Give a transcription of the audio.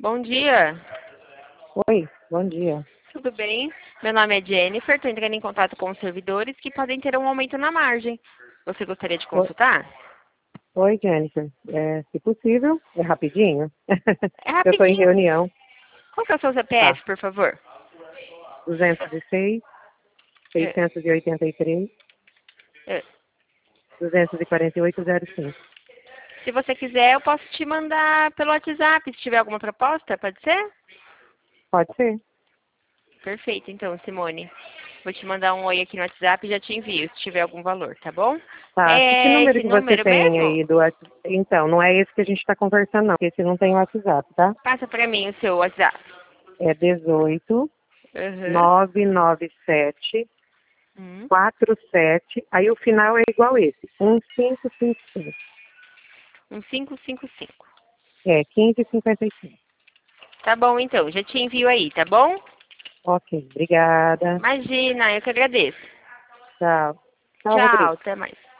Bom dia, Oi, bom dia. tudo bem? Meu nome é Jennifer, estou entrando em contato com os servidores que podem ter um aumento na margem. Você gostaria de Oi, consultar? oi, Jennifer. Se possível, é rapidinho. É Eu estou em rapidinho. reunião. Qual que é o seu Tá. CPF, por favor? 206, É, 683, é. 248,05. Se você quiser, eu posso te mandar pelo WhatsApp, se tiver alguma proposta, pode ser? Pode ser? Perfeito, então, Simone. Vou te mandar um oi aqui no WhatsApp e já te envio, se tiver algum valor, tá bom? Tá. Que É número esse que você número tem mesmo? aí do WhatsApp? Então, não é esse que a gente está conversando, não. Esse não tem WhatsApp, tá? Passa pra mim o seu WhatsApp. É 18 Aham. 997 Hum. 47. Aí o final é igual esse. 1555. 1555. É, 1555. Tá bom, então. Já te envio aí, tá bom? Ok, obrigada. Imagina, eu que agradeço. Tchau. Tchau, Rodrigo. Tchau, até mais.